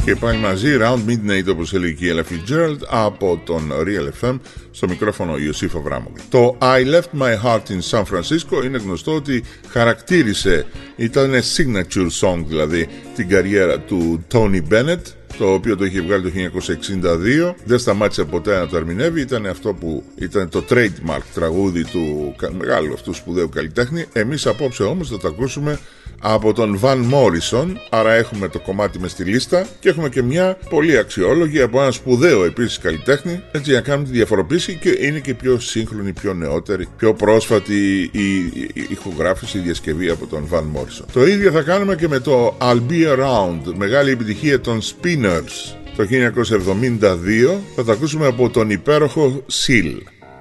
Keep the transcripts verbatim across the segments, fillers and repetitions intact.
Και πάλι μαζί Round Midnight, όπως έλεγε και η Ella Fitzgerald, από τον Real εφ εμ, στο μικρόφωνο Ιωσήφ Αβράμογλου. Το I Left My Heart in San Francisco είναι γνωστό ότι χαρακτήρισε, ήταν signature song δηλαδή, την καριέρα του Tony Bennett, το οποίο το είχε βγάλει το χίλια εννιακόσια εξήντα δύο. Δεν σταμάτησε ποτέ να το ερμηνεύει. Ήταν αυτό που ήταν το trademark τραγούδι του μεγάλου αυτού σπουδαίου καλλιτέχνη. Εμείς απόψε όμως θα το ακούσουμε από τον Van Morrison. Άρα έχουμε το κομμάτι μες στη λίστα και έχουμε και μια πολύ αξιόλογη από ένα σπουδαίο επίσης καλλιτέχνη, έτσι για να κάνουμε τη διαφοροποίηση, και είναι και πιο σύγχρονη, πιο νεότερη, πιο πρόσφατη η, η, η ηχογράφηση, η διασκευή από τον Van Morrison. Το ίδιο θα κάνουμε και με το I'll Be Around, μεγάλη επιτυχία των Spinners το χίλια εννιακόσια εβδομήντα δύο. Θα το ακούσουμε από τον υπέροχο Seal.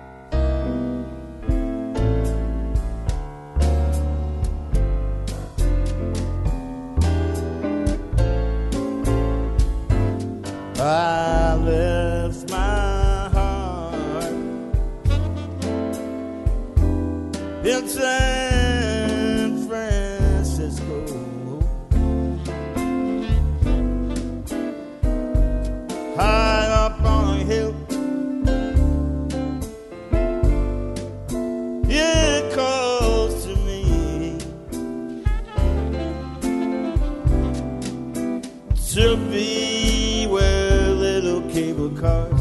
I left my heart in San Francisco, high up on a hill. It calls to me to be cable cars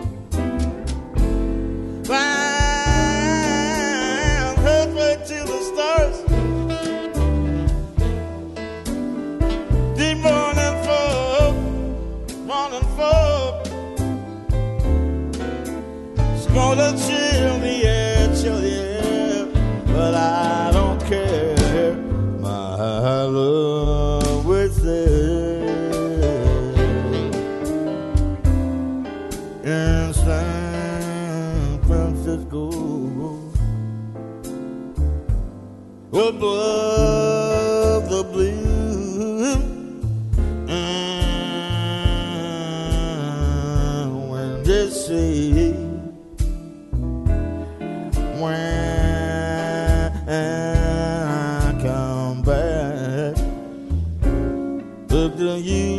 flying halfway to the stars, deep morning fog, morning fog, it's gonna chill the air, chill the air, but I don't care, my love was there. In San Francisco, above the blue, and when they say, when I come back, look to you,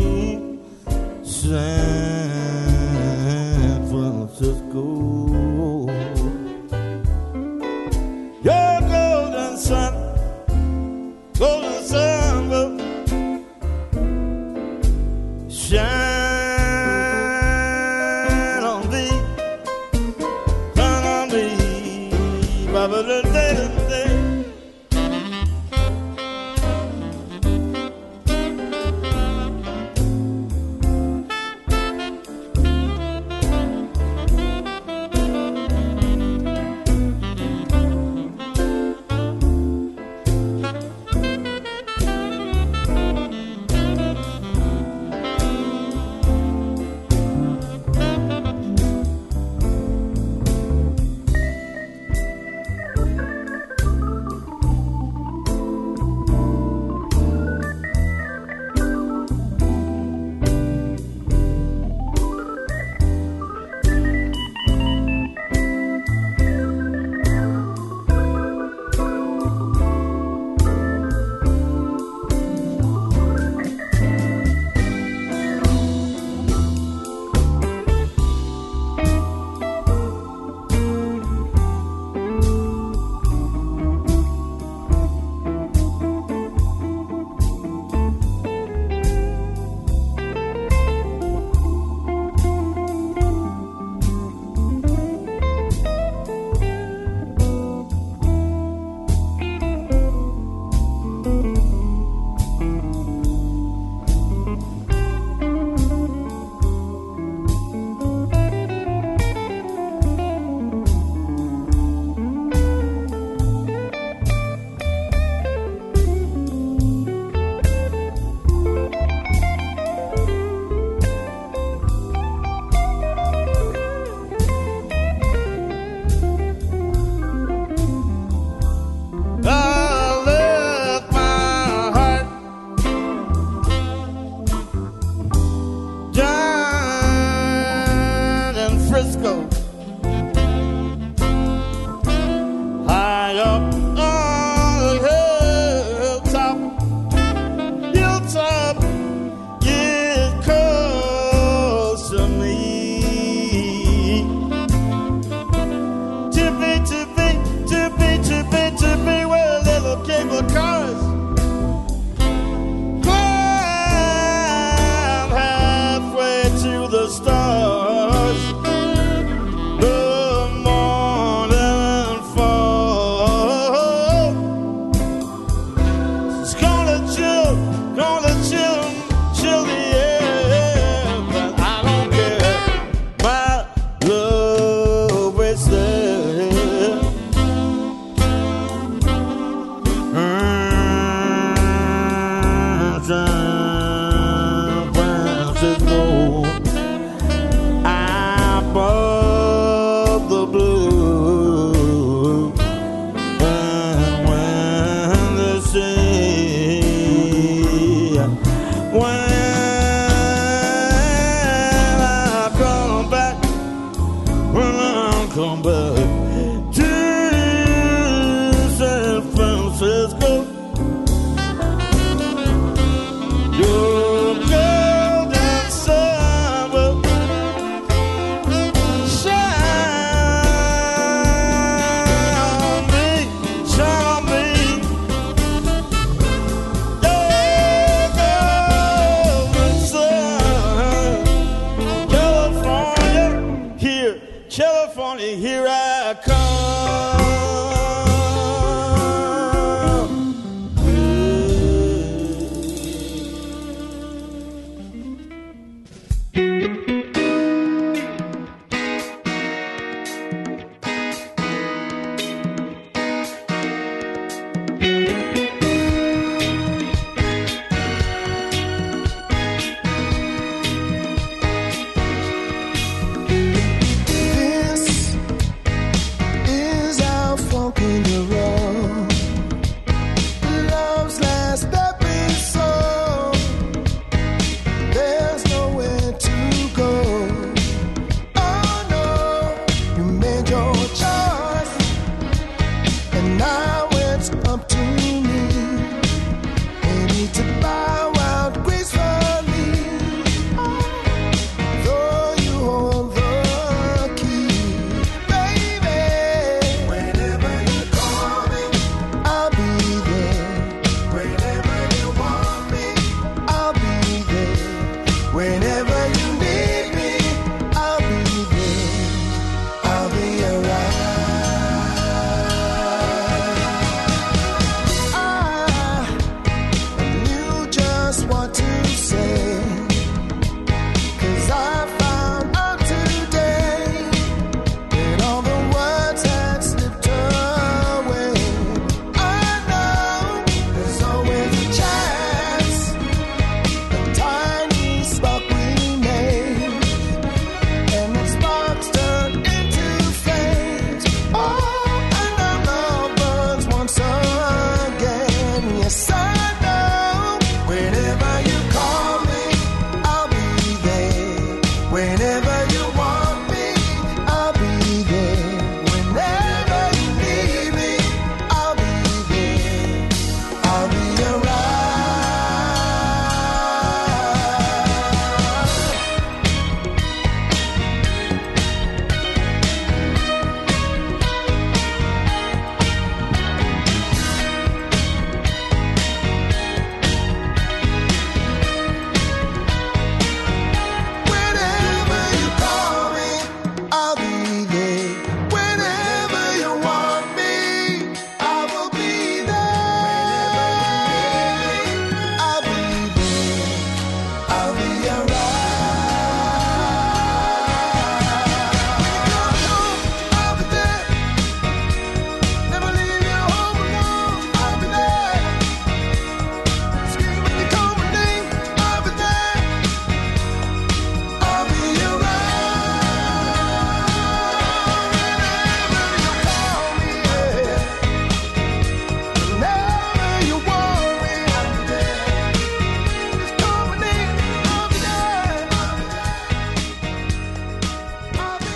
San Francisco, your golden sun, golden sun will shine on thee, shine on thee, Baba the day to day. Cause it's up to me. Maybe to bow out gracefully. Though you hold the key, baby. Whenever you call me, I'll be there. Whenever you want me, I'll be there. Whenever you need me, I'll be there. I'll be around. I knew just what to say, 'cause I found out today that all the words had slipped away. I know there's always a chance, a tiny spark remains, and the sparks turn into flames. Oh, and our love burns once again. Yes, I know. Whenever you call me, I'll be there. Whenever you want me, I'll be there. Whenever you need me, I'll be there. I'll be Whenever you call me, I'll be there. Whenever you want me, I will be there. I'll be there. I'll be around. I'll be there. Never leave you home alone. I'll be there. Scream when you call my name. I'll be there. I'll be around. Whenever you call me, yeah. Whenever you want me, I'll be there. Just call my name. I'll be there. I'll be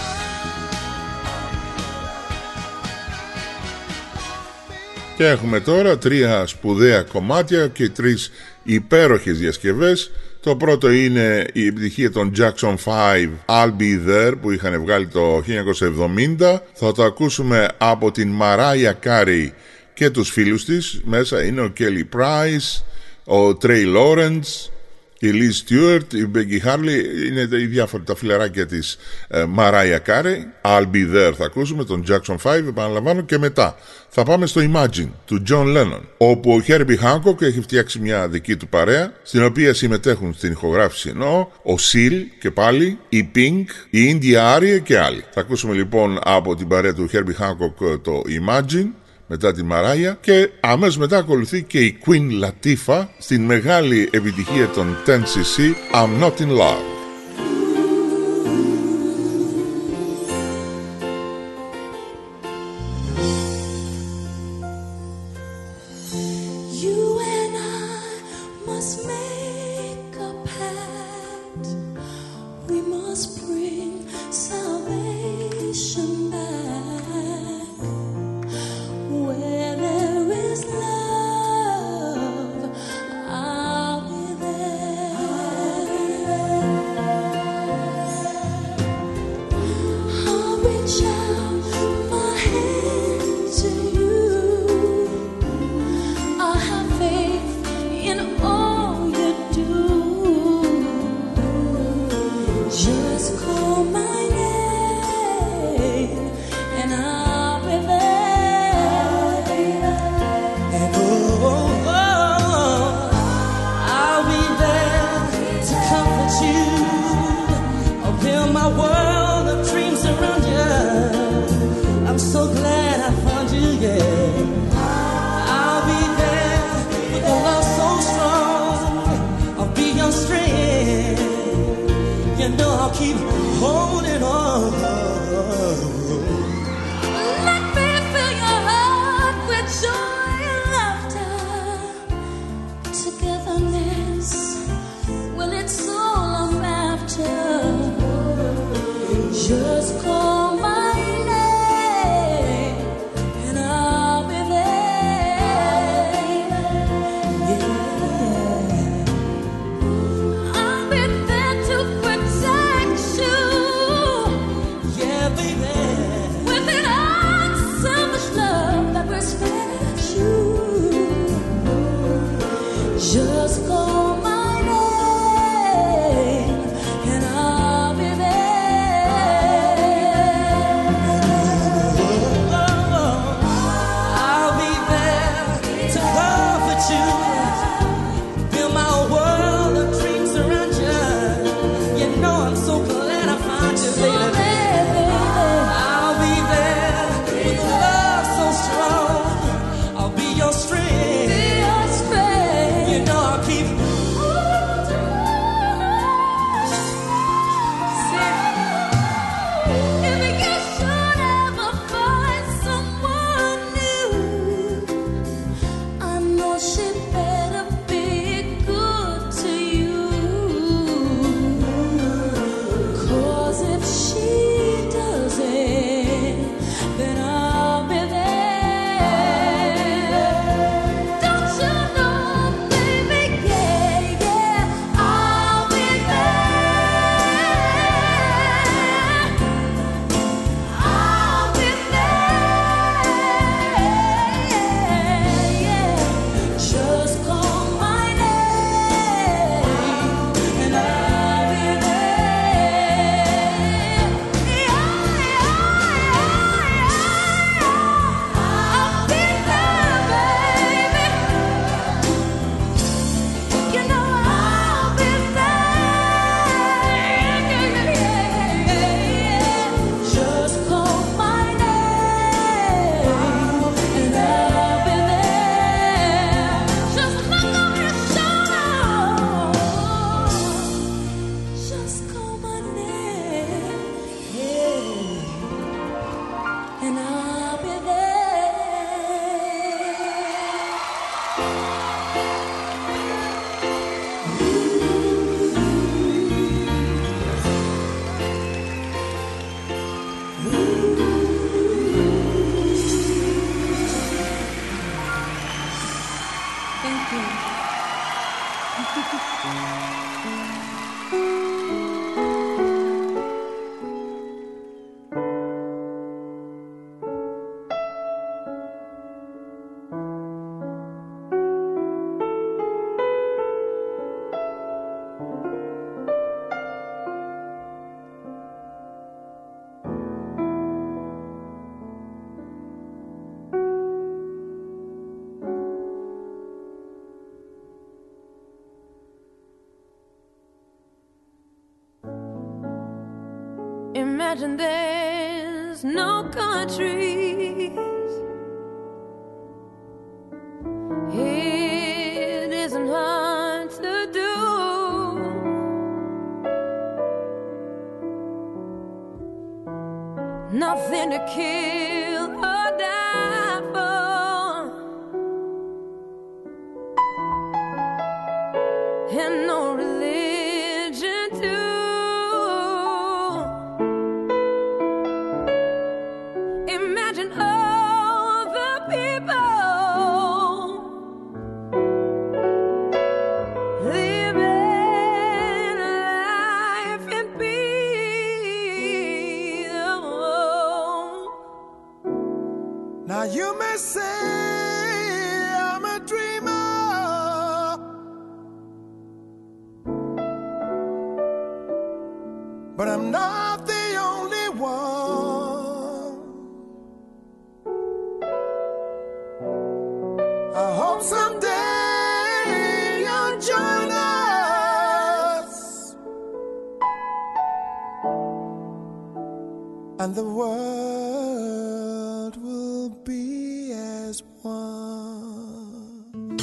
around. Και έχουμε τώρα τρία σπουδαία κομμάτια και τρεις υπέροχες διασκευές. Το πρώτο είναι η επιτυχία των Jackson φάιβ, I'll Be There, που είχαν βγάλει το χίλια εννιακόσια εβδομήντα. Θα το ακούσουμε από την Mariah Carey και τους φίλους της. Μέσα είναι ο Kelly Price, ο Trey Lawrence, η Liz Stewart, η Becky Harley. Είναι οι διάφοροι τα φιλαράκια της ε, Mariah Carey. I'll Be There θα ακούσουμε, τον Jackson φάιβ, επαναλαμβάνω, και μετά θα πάμε στο Imagine του John Lennon, όπου ο Herbie Hancock έχει φτιάξει μια δική του παρέα, στην οποία συμμετέχουν στην ηχογράφηση εννοώ ο Seal και πάλι, η Pink, η India Arie και άλλοι. Θα ακούσουμε λοιπόν από την παρέα του Herbie Hancock το Imagine, μετά τη Μαράια, και αμέσως μετά ακολουθεί και η Queen Latifah στην μεγάλη επιτυχία των ten σι σι, I'm Not In Love. You and I must make a pact. We must bring salvation back. Where there is love, I'll be there. Imagine there's no countries. It isn't hard to do. Nothing to kill or die for, and no religion too. Imagine all the people living life in peace. Oh. Now you may say I'm a dreamer, but I'm not the only one. I hope someday you'll join us, and the world will be as one.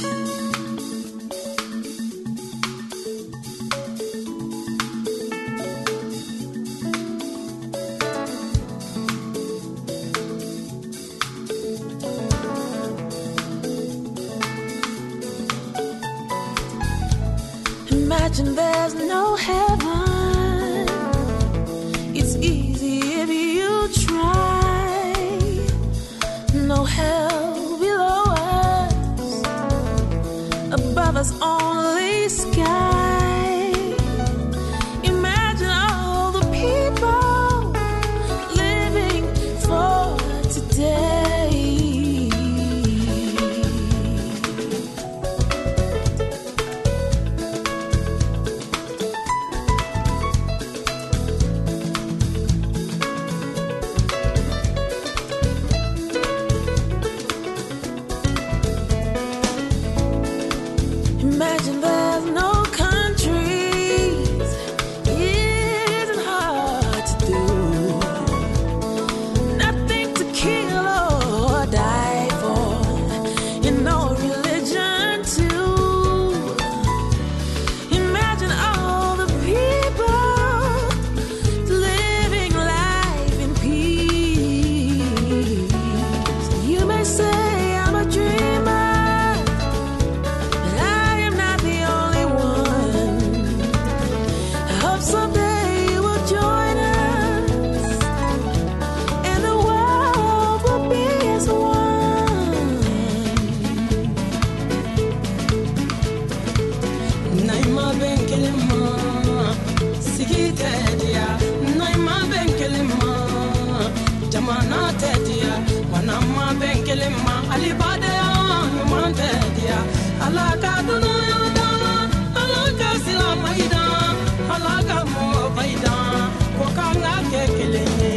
Imagine there's no heaven. It's easy if you try. No hell below us, above us only sky. Imagine all the people living for today. Imagine there's no countries. It isn't hard to do. Nothing to kill or die for, and no religion too. Imagine all the people living life in peace. You may say I'm a dreamer, someday you will join us, and the world will be as one. Naima benkelema, sigite dia. Naima benkelema, jamana tedia. Wanama benkelema, alibade yumante dia. Alaka dunoyoda, alaka silamaida. Alaga mo baida, kokanga kekelenye,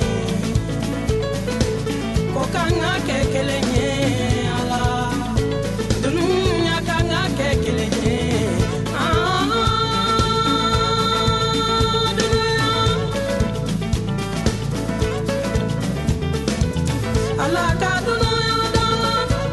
kokanga kekelenye, ala, dununya kanga kekelenye, ah, dununya, alaga dununya da,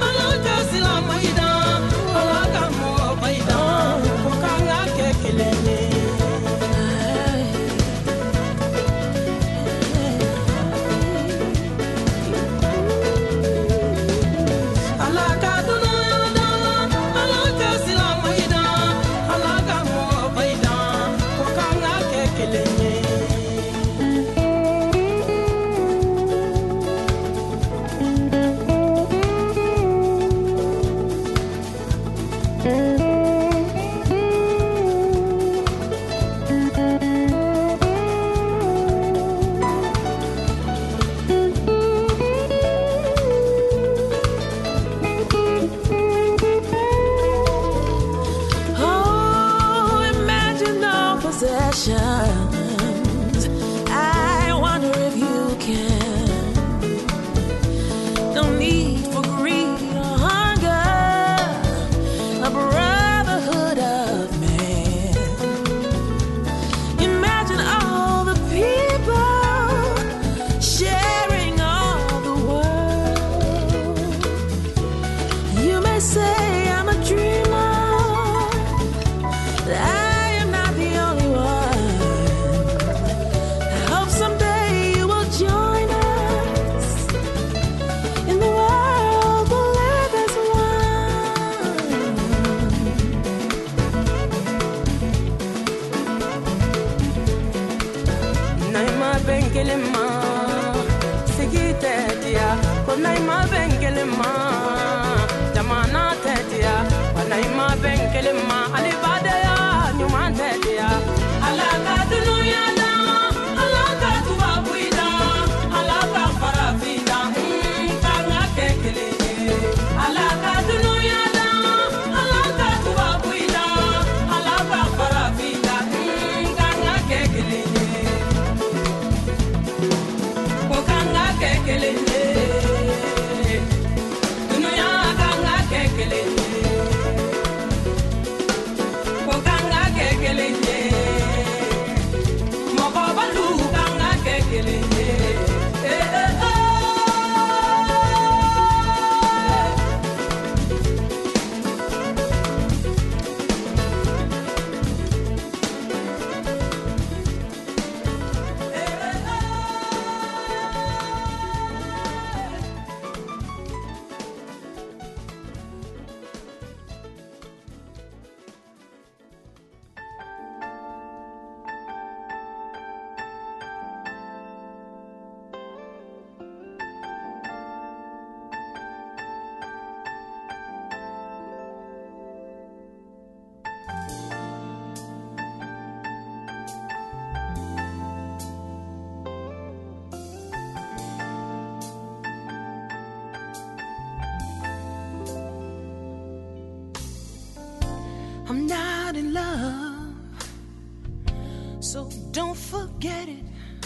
I'm not in love, so don't forget it.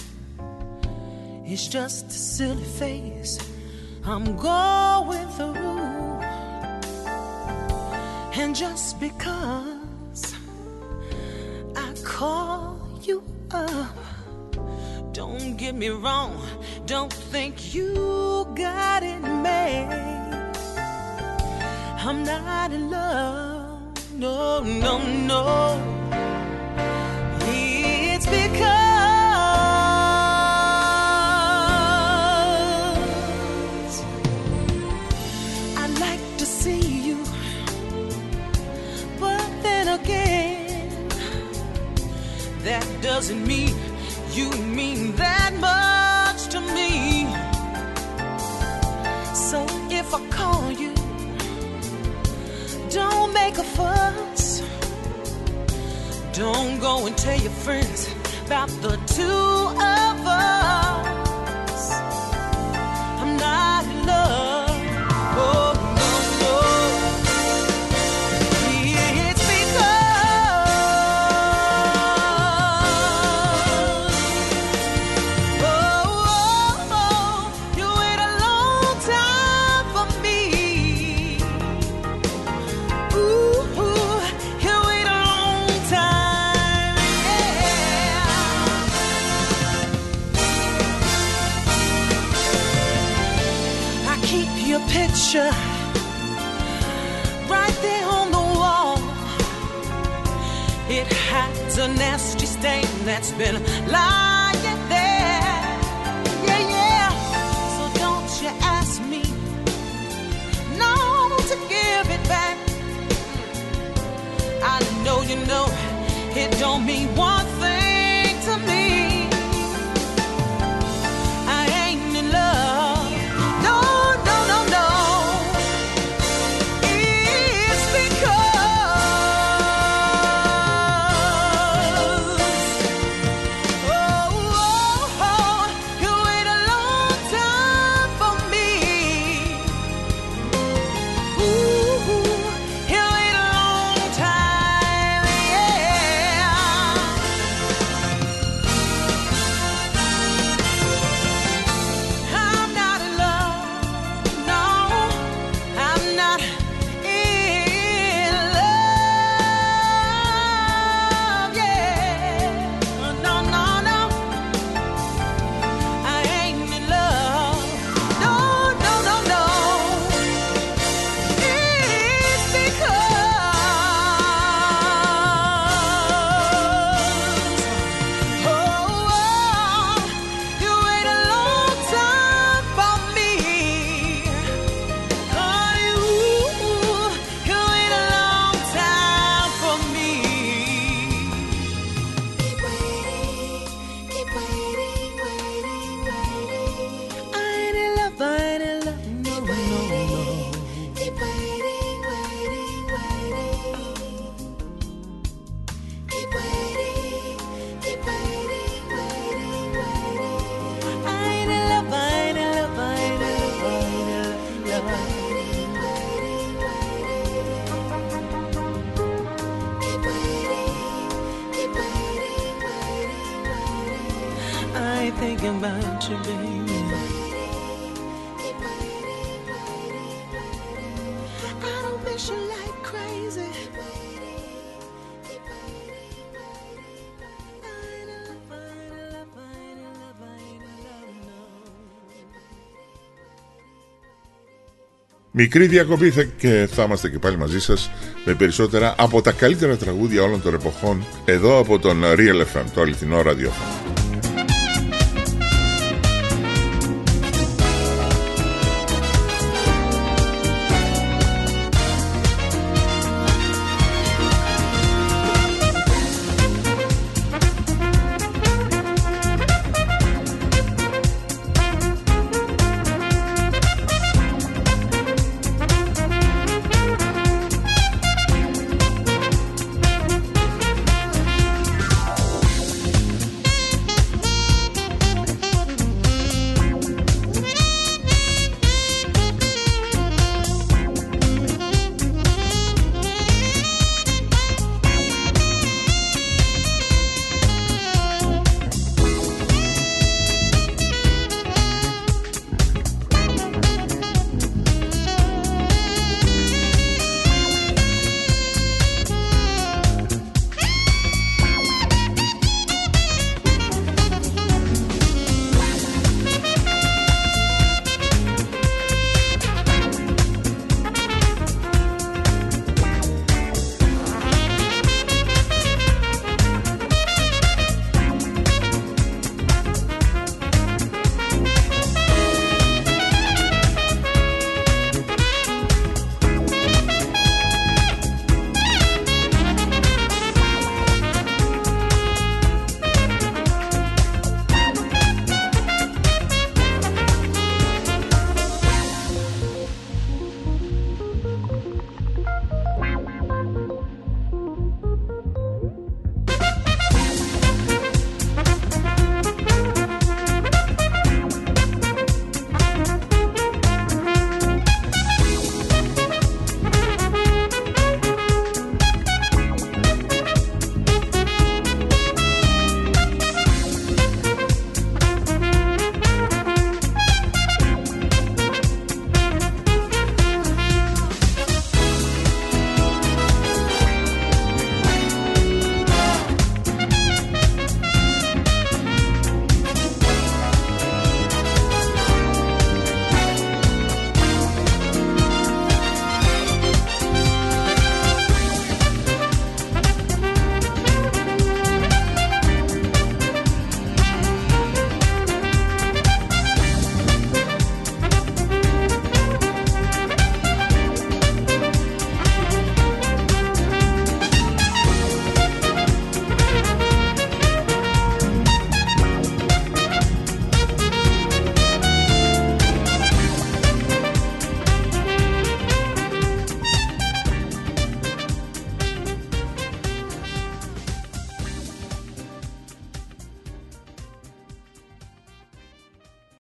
It's just a silly phase I'm going through. And just because I call you up, don't get me wrong, don't think you got it made. I'm not in love, no, no, no. It's because I like to see you, but then again, that doesn't mean you mean that much to me. So if I call you, don't make a fuss. Don't go and tell your friends about the two of us. I'm not in love. Oh, no, no. It's because oh, oh, oh, you wait a long time for me. Ooh, ooh, you wait a long time, yeah. I keep your picture right there on the wall. It has a nasty stain that's been lying there. Yeah, yeah. So don't you ask me, no, to give it back. I know you know it don't mean one thing to me. I ain't in love. No, no, no, no. It's because oh, oh, oh, you wait a long time for me. Ooh, you wait a long time, yeah. I'm not in love, no, I'm not in love, yeah. No, no, no, I ain't in love. No, no, no, no. It's because oh, oh, you wait a long time for me. Honey, ooh, you wait a long time for me. Keep waiting, keep waiting, waiting, waiting. I ain't in love, I ain't in love, no, no, no. Keep waiting, waiting, waiting. Keep waiting, keep waiting, waiting, waiting. I ain't in love, I ain't in love, I ain't in love, I ain't in love. Waiting, waiting, waiting. Keep waiting, keep waiting, waiting, waiting. I ain't thinking about you, baby. Keep waiting, waiting, waiting. I don't miss you like crazy. Keep waiting, keep waiting, waiting. I ain't in love, I ain't in love, I ain't in love, I ain't in love, no. Μικρή διακοπή θα- και θα είμαστε και πάλι μαζί σας με περισσότερα από τα καλύτερα τραγούδια όλων των εποχών εδώ από τον Real εφ εμ, το αληθινό ραδιόφωνο.